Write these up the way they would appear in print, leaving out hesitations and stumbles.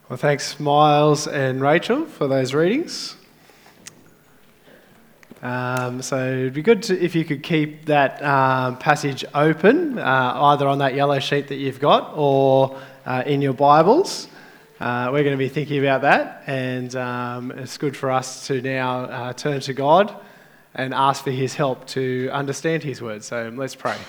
Well, thanks, Miles and Rachel, for those readings. So it'd be good if you could keep that passage open, either on that yellow sheet that you've got or in your Bibles. We're going to be thinking about that, and it's good for us to now turn to God and ask for His help to understand His word. So let's pray.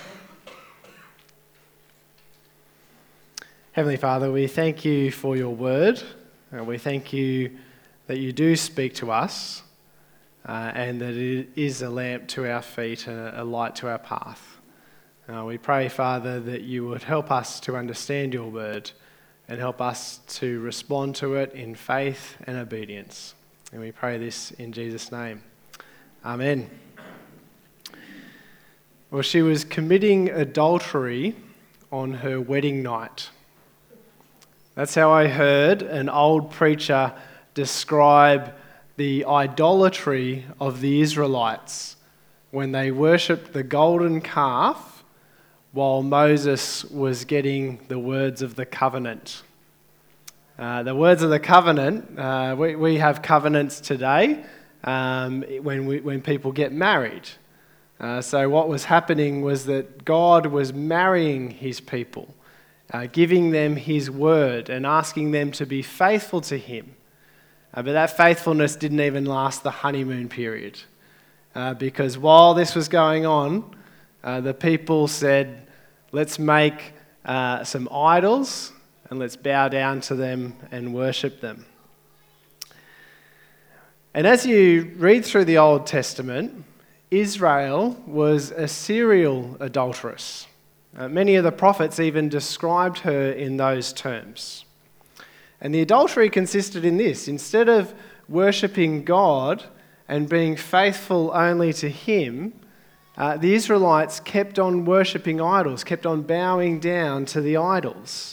Heavenly Father, we thank you for your word. We thank you that you do speak to us and that it is a lamp to our feet and a light to our path. We pray, Father, that you would help us to understand your word and help us to respond to it in faith and obedience. And we pray this in Jesus' name. Amen. Well, she was committing adultery on her wedding night. That's how I heard an old preacher describe the idolatry of the Israelites when they worshipped the golden calf while Moses was getting the words of the covenant. The words of the covenant, we have covenants today when people get married. So what was happening was that God was marrying his people, giving them his word and asking them to be faithful to him. But that faithfulness didn't even last the honeymoon period. Because while this was going on, the people said, let's make some idols and let's bow down to them and worship them. And as you read through the Old Testament, Israel was a serial adulteress. Many of the prophets even described her in those terms. And the adultery consisted in this: instead of worshipping God and being faithful only to him, the Israelites kept on worshipping idols, kept on bowing down to the idols.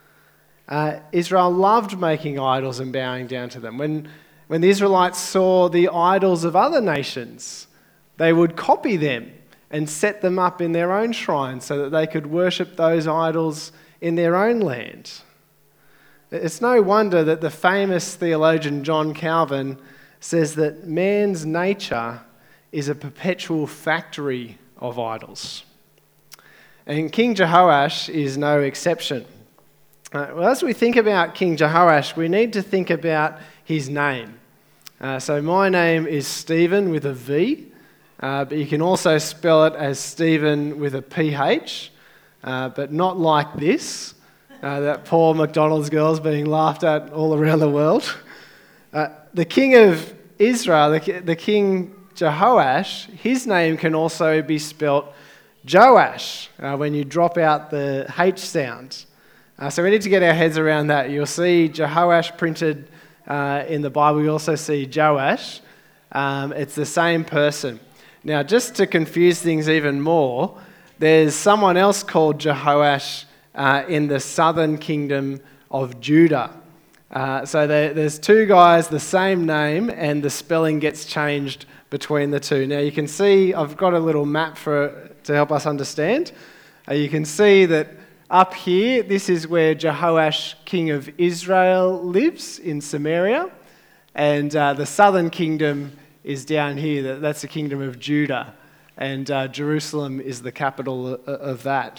Israel loved making idols and bowing down to them. When the Israelites saw the idols of other nations, they would copy them and set them up in their own shrines so that they could worship those idols in their own land. It's no wonder that the famous theologian John Calvin says that man's nature is a perpetual factory of idols. And King Jehoash is no exception. Well, as we think about King Jehoash, we need to think about his name. So my name is Stephen with a V, but you can also spell it as Stephen with a PH, but not like this. That poor McDonald's girl's being laughed at all around the world. The king of Israel, the king Jehoash, his name can also be spelt Joash when you drop out the H sound. So we need to get our heads around that. You'll see Jehoash printed in the Bible. You also see Joash. It's the same person. Now, just to confuse things even more, there's someone else called Jehoash in the southern kingdom of Judah. So there's two guys, the same name, and the spelling gets changed between the two. Now, you can see, I've got a little map to help us understand. You can see that up here, this is where Jehoash, king of Israel, lives in Samaria, and the southern kingdom is down here. That's the kingdom of Judah, and Jerusalem is the capital of that.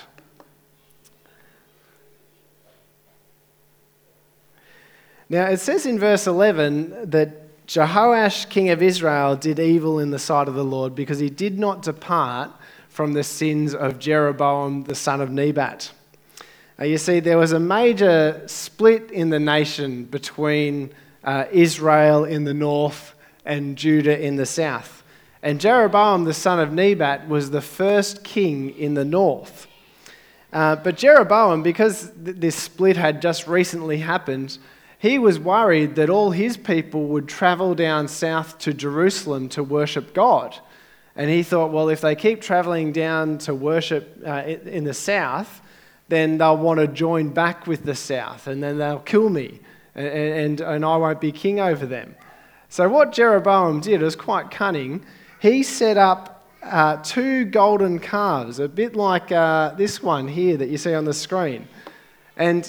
Now, it says in verse 11 that Jehoash, king of Israel, did evil in the sight of the Lord because he did not depart from the sins of Jeroboam, the son of Nebat. You see, there was a major split in the nation between Israel in the north and Judah in the south. And Jeroboam, the son of Nebat, was the first king in the north. But Jeroboam, because this split had just recently happened, he was worried that all his people would travel down south to Jerusalem to worship God. And he thought, well, if they keep traveling down to worship in the south, then they'll want to join back with the south, and then they'll kill me, and I won't be king over them. So what Jeroboam did was quite cunning. He set up two golden calves, a bit like this one here that you see on the screen. And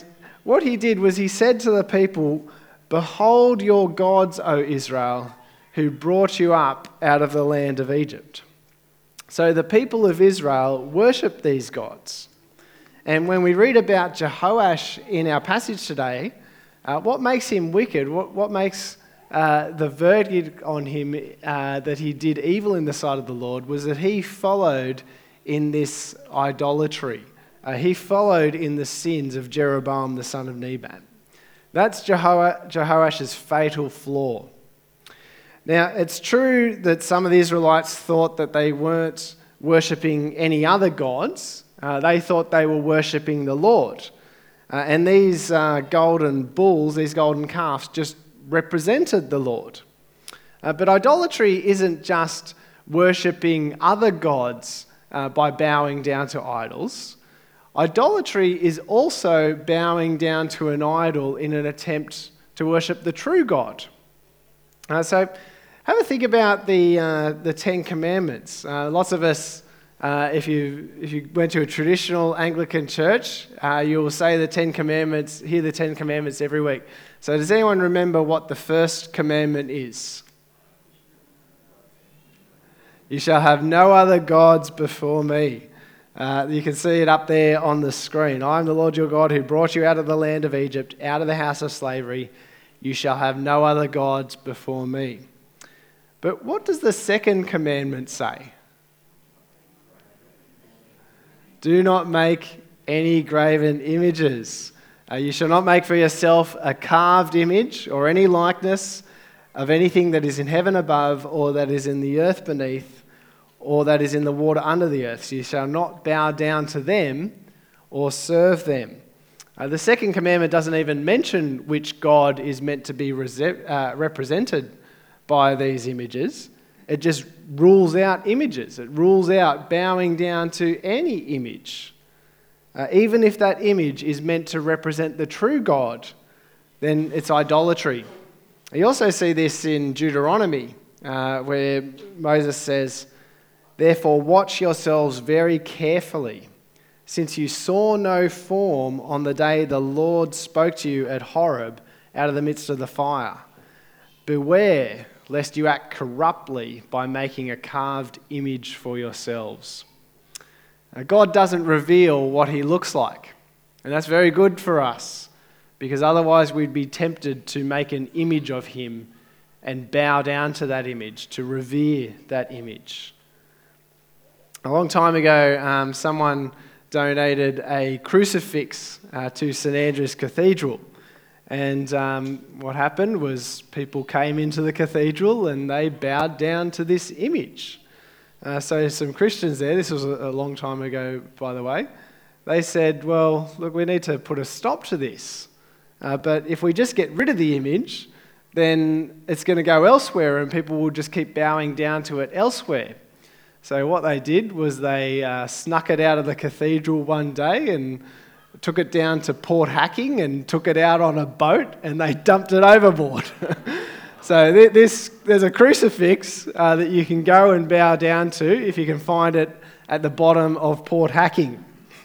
what he did was he said to the people, "Behold your gods, O Israel, who brought you up out of the land of Egypt." So the people of Israel worshipped these gods. And when we read about Jehoash in our passage today, what makes him wicked, what makes the verdict on him that he did evil in the sight of the Lord was that he followed in this idolatry. He followed in the sins of Jeroboam the son of Nebat. That's Jehoash's fatal flaw. Now, it's true that some of the Israelites thought that they weren't worshipping any other gods. They thought they were worshipping the Lord. And these golden bulls, these golden calves, just represented the Lord. But idolatry isn't just worshipping other gods by bowing down to idols. Idolatry is also bowing down to an idol in an attempt to worship the true God. So have a think about the Ten Commandments. Lots of us, if you went to a traditional Anglican church, you will say the Ten Commandments, hear the Ten Commandments every week. So does anyone remember what the first commandment is? You shall have no other gods before me. You can see it up there on the screen. I am the Lord your God who brought you out of the land of Egypt, out of the house of slavery. You shall have no other gods before me. But what does the second commandment say? Do not make any graven images. You shall not make for yourself a carved image or any likeness of anything that is in heaven above, or that is in the earth beneath, or that is in the water under the earth. So you shall not bow down to them or serve them. The second commandment doesn't even mention which God is meant to be represented by these images. It just rules out images. It rules out bowing down to any image. Even if that image is meant to represent the true God, then it's idolatry. You also see this in Deuteronomy, where Moses says, "Therefore watch yourselves very carefully, since you saw no form on the day the Lord spoke to you at Horeb out of the midst of the fire. Beware lest you act corruptly by making a carved image for yourselves." God doesn't reveal what he looks like, and that's very good for us, because otherwise we'd be tempted to make an image of him and bow down to that image, to revere that image. A long time ago, someone donated a crucifix to St Andrew's Cathedral. And what happened was people came into the cathedral and they bowed down to this image. So some Christians there, this was a long time ago, by the way, they said, well, look, we need to put a stop to this. But if we just get rid of the image, then it's going to go elsewhere and people will just keep bowing down to it elsewhere. So what they did was they snuck it out of the cathedral one day and took it down to Port Hacking and took it out on a boat and they dumped it overboard. So there's a crucifix that you can go and bow down to if you can find it at the bottom of Port Hacking.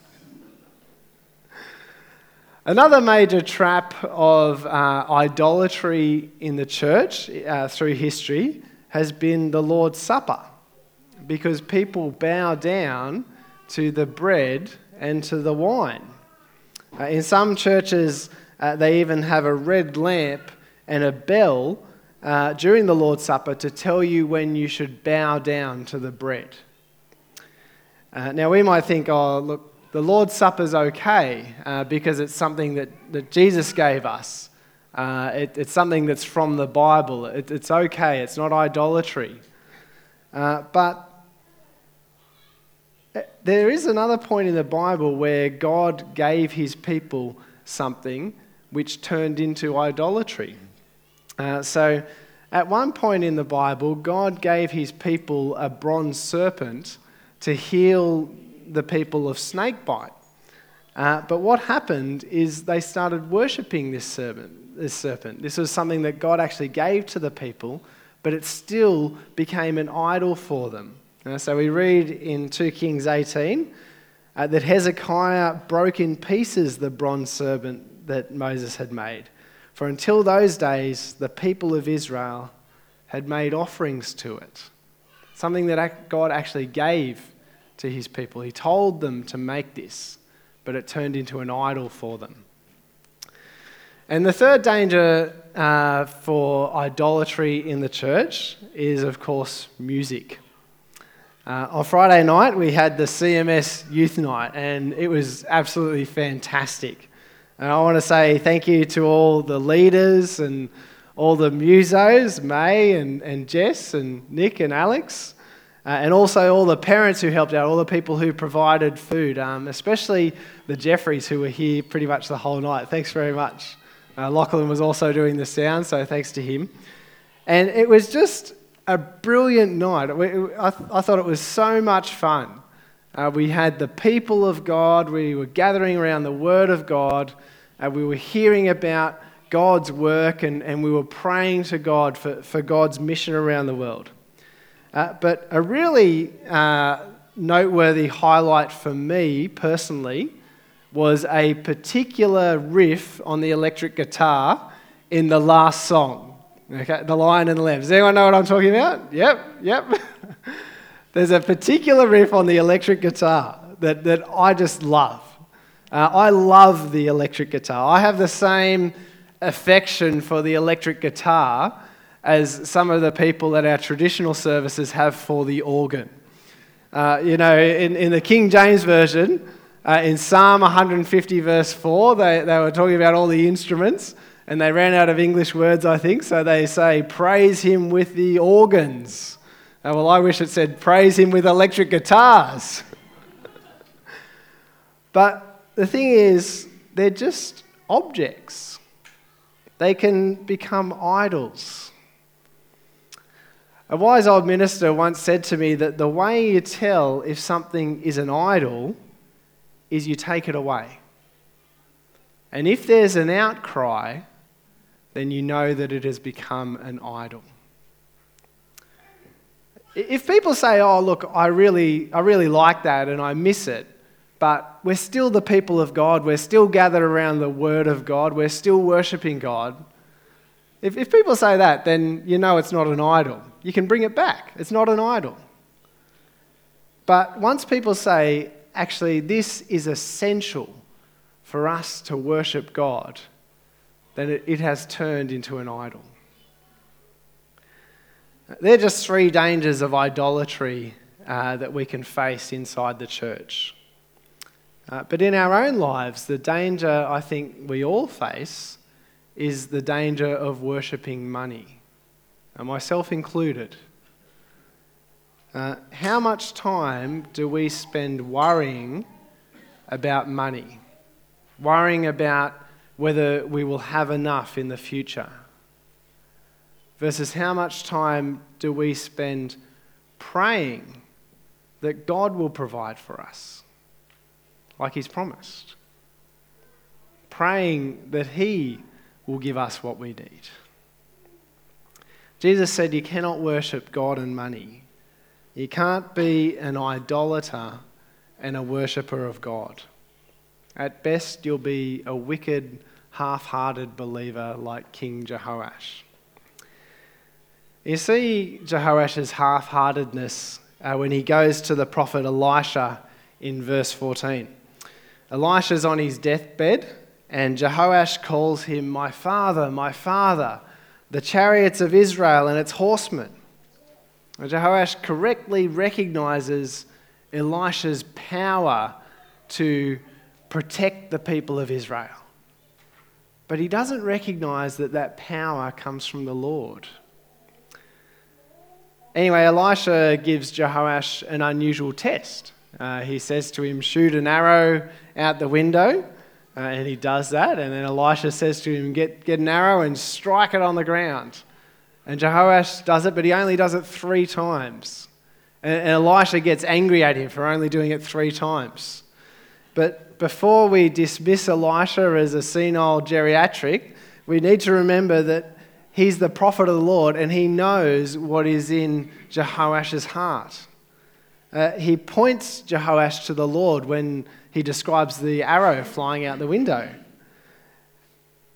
Another major trap of idolatry in the church through history has been the Lord's Supper, because people bow down to the bread and to the wine. In some churches, they even have a red lamp and a bell during the Lord's Supper to tell you when you should bow down to the bread. Now we might think, oh, look, the Lord's Supper's okay because it's something that Jesus gave us. It's something that's from the Bible. It's okay. It's not idolatry. But there is another point in the Bible where God gave his people something which turned into idolatry. So at one point in the Bible, God gave his people a bronze serpent to heal the people of snakebite. But what happened is they started worshipping this serpent. This was something that God actually gave to the people, but it still became an idol for them. So we read in 2 Kings 18 that Hezekiah broke in pieces the bronze serpent that Moses had made. For until those days, the people of Israel had made offerings to it. Something that God actually gave to his people. He told them to make this, but it turned into an idol for them. And the third danger for idolatry in the church is, of course, music. On Friday night, we had the CMS Youth Night, and it was absolutely fantastic. And I want to say thank you to all the leaders and all the musos, May and Jess and Nick and Alex, and also all the parents who helped out, all the people who provided food, especially the Jeffreys who were here pretty much the whole night. Thanks very much. Lachlan was also doing the sound, so thanks to him. And it was just a brilliant night. I thought it was so much fun. We had the people of God. We were gathering around the Word of God. We were hearing about God's work, and we were praying to God for God's mission around the world. But a really noteworthy highlight for me personally was a particular riff on the electric guitar in the last song. Okay, The Lion and the Lamb. Does anyone know what I'm talking about? Yep. There's a particular riff on the electric guitar that I just love. I love the electric guitar. I have the same affection for the electric guitar as some of the people at our traditional services have for the organ. In the King James Version, in Psalm 150 verse 4, they were talking about all the instruments, and they ran out of English words, I think, so they say, praise him with the organs. Well, I wish it said, praise him with electric guitars. But the thing is, they're just objects. They can become idols. A wise old minister once said to me that the way you tell if something is an idol is you take it away. And if there's an outcry, then you know that it has become an idol. If people say, oh, look, I really like that and I miss it, but we're still the people of God, we're still gathered around the Word of God, we're still worshipping God, if people say that, then you know it's not an idol. You can bring it back. It's not an idol. But once people say, actually, this is essential for us to worship God, then it has turned into an idol. They're just three dangers of idolatry that we can face inside the church. But in our own lives, the danger I think we all face is the danger of worshipping money, myself included. How much time do we spend worrying about money? Worrying about whether we will have enough in the future? Versus how much time do we spend praying that God will provide for us, like he's promised? Praying that he will give us what we need. Jesus said you cannot worship God and money. You can't be an idolater and a worshipper of God. At best, you'll be a wicked, half-hearted believer like King Jehoash. You see Jehoash's half-heartedness when he goes to the prophet Elisha in verse 14. Elisha's on his deathbed, and Jehoash calls him, my father, the chariots of Israel and its horsemen. And Jehoash correctly recognizes Elisha's power to protect the people of Israel. But he doesn't recognize that power comes from the Lord. Anyway, Elisha gives Jehoash an unusual test. He says to him, shoot an arrow out the window. And he does that, and then Elisha says to him, get an arrow and strike it on the ground. And Jehoash does it, but he only does it 3 times. And Elisha gets angry at him for only doing it 3 times. But before we dismiss Elisha as a senile geriatric, we need to remember that he's the prophet of the Lord, and he knows what is in Jehoash's heart. He points Jehoash to the Lord when he describes the arrow flying out the window.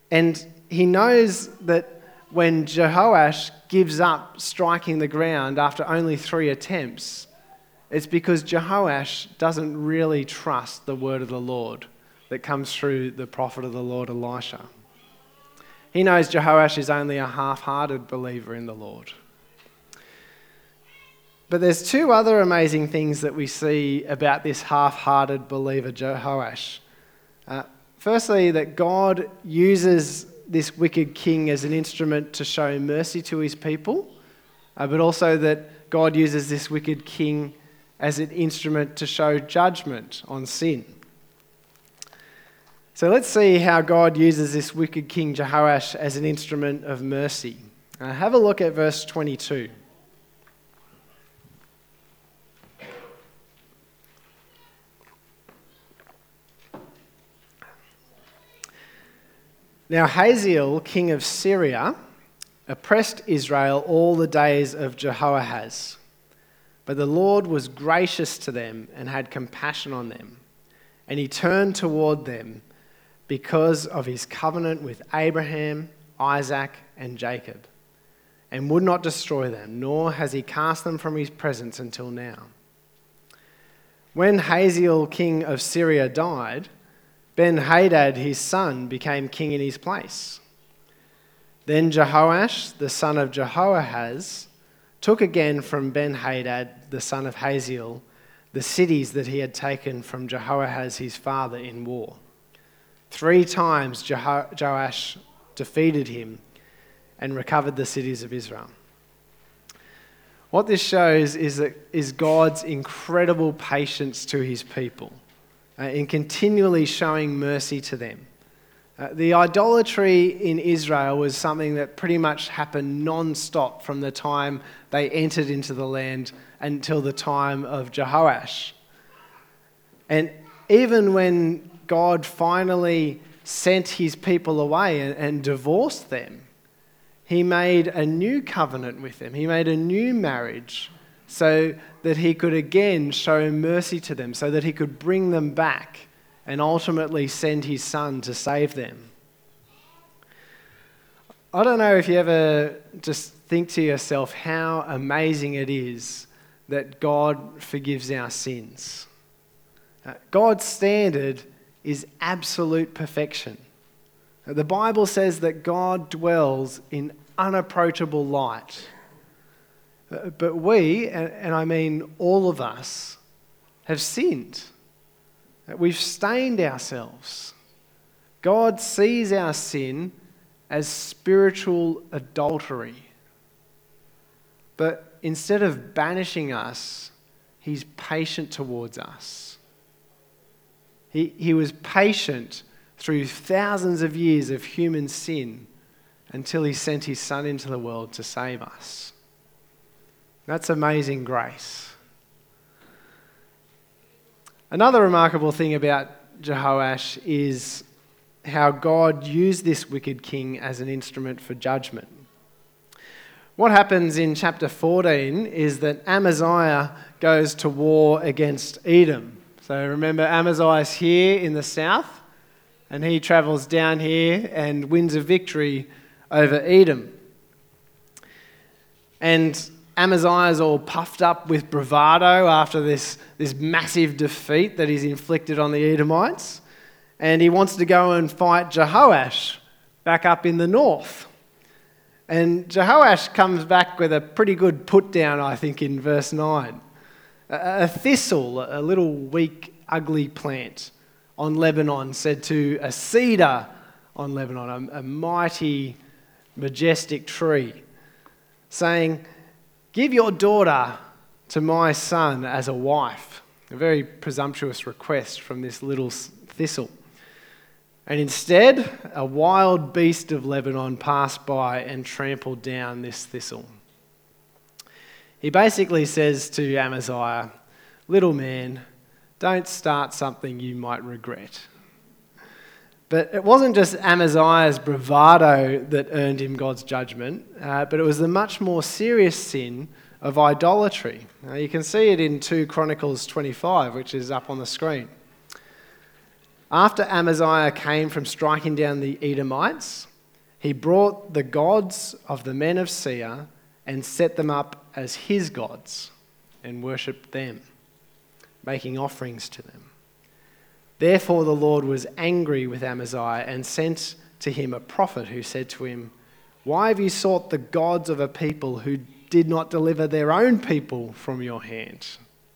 And he knows that when Jehoash gives up striking the ground after only 3 attempts, it's because Jehoash doesn't really trust the word of the Lord that comes through the prophet of the Lord, Elisha. He knows Jehoash is only a half-hearted believer in the Lord. But there's 2 other amazing things that we see about this half-hearted believer, Jehoash. Firstly, that God uses this wicked king as an instrument to show mercy to his people, but also that God uses this wicked king as an instrument to show judgment on sin. So let's see how God uses this wicked king Jehoash as an instrument of mercy. Have a look at verse 22. Now Hazael, king of Syria, oppressed Israel all the days of Jehoahaz. But the Lord was gracious to them and had compassion on them. And he turned toward them because of his covenant with Abraham, Isaac, and Jacob, and would not destroy them, nor has he cast them from his presence until now. When Hazael, king of Syria, died, Ben-Hadad, his son, became king in his place. Then Jehoash, the son of Jehoahaz, took again from Ben-Hadad, the son of Hazael, the cities that he had taken from Jehoahaz his father in war. 3 times Joash defeated him and recovered the cities of Israel. What this shows is God's incredible patience to his people in continually showing mercy to them. The idolatry in Israel was something that pretty much happened non-stop from the time they entered into the land until the time of Jehoash. And even when God finally sent his people away and divorced them, he made a new covenant with them. He made a new marriage so that he could again show mercy to them, so that he could bring them back and ultimately send his son to save them. I don't know if you ever just think to yourself how amazing it is that God forgives our sins. God's standard is absolute perfection. The Bible says that God dwells in unapproachable light. But we, and I mean all of us, have sinned. We've stained ourselves. God sees our sin as spiritual adultery. But instead of banishing us, he's patient towards us. He was patient through thousands of years of human sin until he sent his son into the world to save us. That's amazing grace. Another remarkable thing about Jehoash is how God used this wicked king as an instrument for judgment. What happens in chapter 14 is that Amaziah goes to war against Edom. So remember, Amaziah is here in the south, and he travels down here and wins a victory over Edom. And Amaziah is all puffed up with bravado after this massive defeat that he's inflicted on the Edomites. And he wants to go and fight Jehoash back up in the north. And Jehoash comes back with a pretty good put down, I think, in verse 9. A thistle, a little weak, ugly plant on Lebanon, said to a cedar on Lebanon, a mighty, majestic tree, saying, "Give your daughter to my son as a wife." A very presumptuous request from this little thistle. And instead, a wild beast of Lebanon passed by and trampled down this thistle. He basically says to Amaziah, "Little man, don't start something you might regret." But it wasn't just Amaziah's bravado that earned him God's judgment, but it was the much more serious sin of idolatry. You can see it in 2 Chronicles 25, which is up on the screen. After Amaziah came from striking down the Edomites, he brought the gods of the men of Seir and set them up as his gods and worshipped them, making offerings to them. Therefore the Lord was angry with Amaziah and sent to him a prophet who said to him, "Why have you sought the gods of a people who did not deliver their own people from your hand?"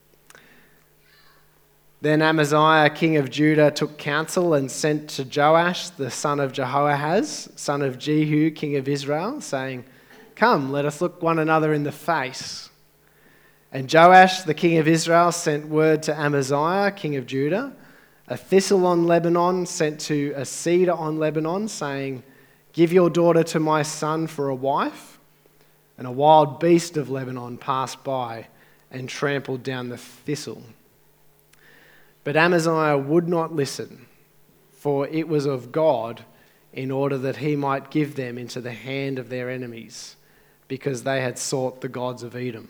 Then Amaziah, king of Judah, took counsel and sent to Joash, the son of Jehoahaz, son of Jehu, king of Israel, saying, "Come, let us look one another in the face." And Joash, the king of Israel, sent word to Amaziah, king of Judah, a thistle on Lebanon sent to a cedar on Lebanon, saying, "Give your daughter to my son for a wife." And a wild beast of Lebanon passed by and trampled down the thistle. But Amaziah would not listen, for it was of God, in order that he might give them into the hand of their enemies, because they had sought the gods of Edom.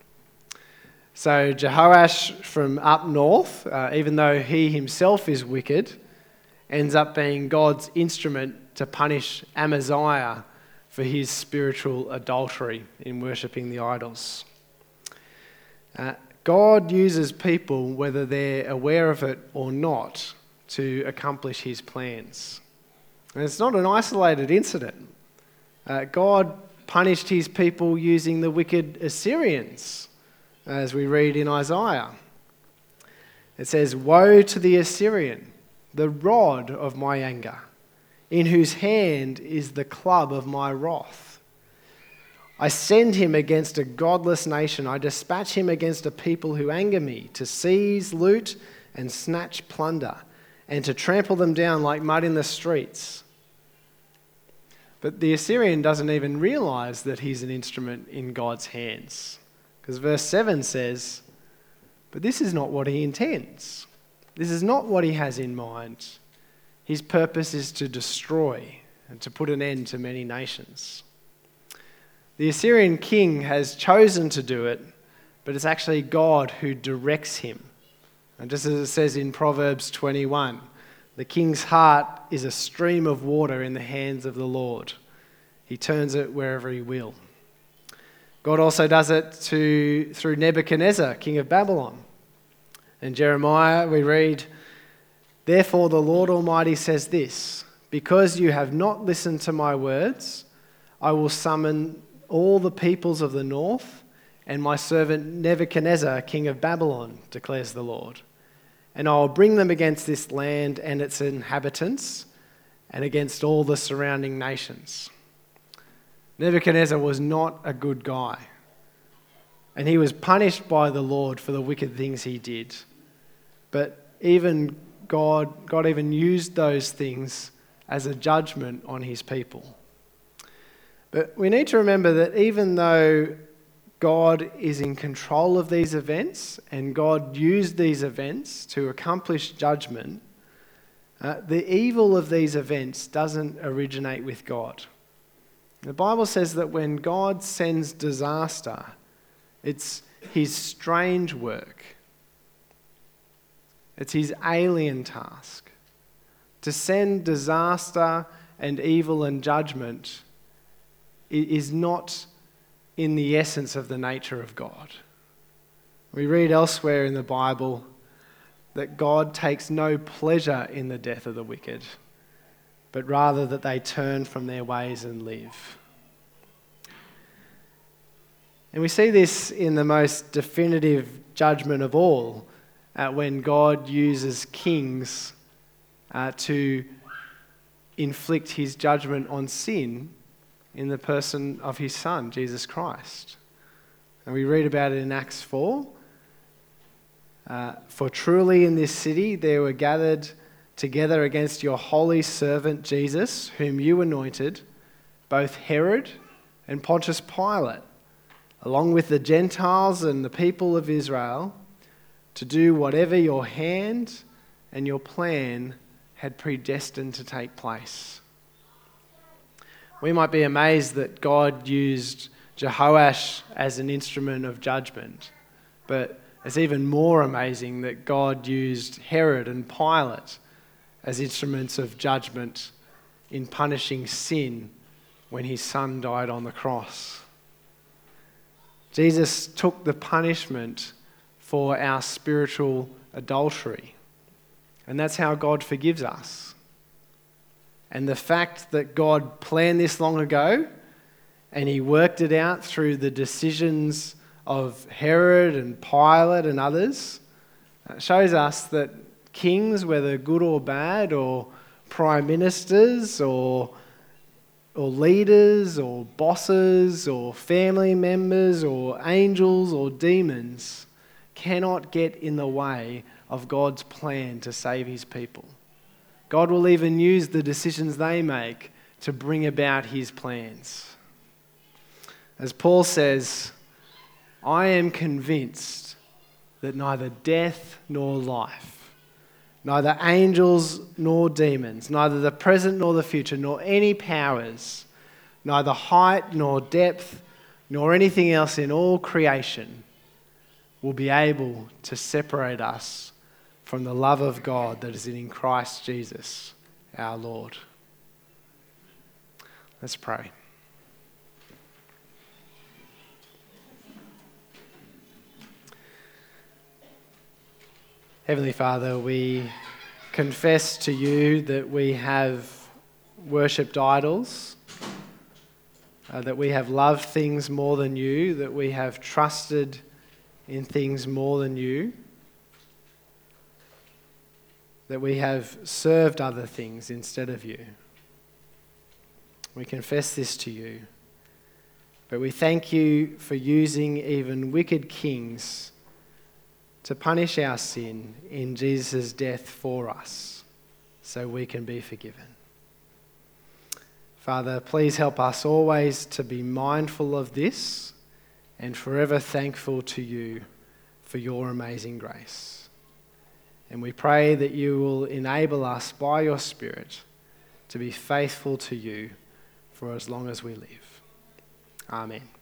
So Jehoash from up north, even though he himself is wicked, ends up being God's instrument to punish Amaziah for his spiritual adultery in worshipping the idols. God uses people, whether they're aware of it or not, to accomplish his plans. And it's not an isolated incident. God punished his people using the wicked Assyrians, as we read in Isaiah. It says, "Woe to the Assyrian, the rod of my anger, in whose hand is the club of my wrath. I send him against a godless nation. I dispatch him against a people who anger me, to seize, loot, and snatch plunder, and to trample them down like mud in the streets." But the Assyrian doesn't even realize that he's an instrument in God's hands. Because verse 7 says, "But this is not what he intends. This is not what he has in mind. His purpose is to destroy and to put an end to many nations." The Assyrian king has chosen to do it, but it's actually God who directs him. And just as it says in Proverbs 21, the king's heart is a stream of water in the hands of the Lord. He turns it wherever he will. God also does it through Nebuchadnezzar, king of Babylon. In Jeremiah we read, "Therefore the Lord Almighty says this, because you have not listened to my words, I will summon all the peoples of the north and my servant Nebuchadnezzar, king of Babylon, declares the Lord. And I will bring them against this land and its inhabitants and against all the surrounding nations." Nebuchadnezzar was not a good guy, and he was punished by the Lord for the wicked things he did. But even God even used those things as a judgment on his people. But we need to remember that even though God is in control of these events and God used these events to accomplish judgment, the evil of these events doesn't originate with God. The Bible says that when God sends disaster, it's his strange work. It's his alien task. To send disaster and evil and judgment is not in the essence of the nature of God. We read elsewhere in the Bible that God takes no pleasure in the death of the wicked, but rather that they turn from their ways and live. And we see this in the most definitive judgment of all, when God uses kings to inflict his judgment on sin in the person of his Son, Jesus Christ. And we read about it in Acts 4. "For truly in this city there were gathered together against your holy servant Jesus, whom you anointed, both Herod and Pontius Pilate, along with the Gentiles and the people of Israel, to do whatever your hand and your plan had predestined to take place." We might be amazed that God used Jehoash as an instrument of judgment, but it's even more amazing that God used Herod and Pilate as instruments of judgment in punishing sin when his son died on the cross. Jesus took the punishment for our spiritual adultery. And that's how God forgives us. And the fact that God planned this long ago and he worked it out through the decisions of Herod and Pilate and others shows us that kings, whether good or bad, or prime ministers or leaders or bosses or family members or angels or demons, cannot get in the way of God's plan to save his people. God will even use the decisions they make to bring about his plans. As Paul says, I am convinced that neither death nor life, neither angels nor demons, neither the present nor the future, nor any powers, neither height nor depth, nor anything else in all creation will be able to separate us from the love of God that is in Christ Jesus, our Lord. Let's pray. Heavenly Father, we confess to you that we have worshipped idols, that we have loved things more than you, that we have trusted in things more than you, that we have served other things instead of you. We confess this to you, but we thank you for using even wicked kings to punish our sin in Jesus' death for us, so we can be forgiven. Father, please help us always to be mindful of this and forever thankful to you for your amazing grace. And we pray that you will enable us by your Spirit to be faithful to you for as long as we live. Amen.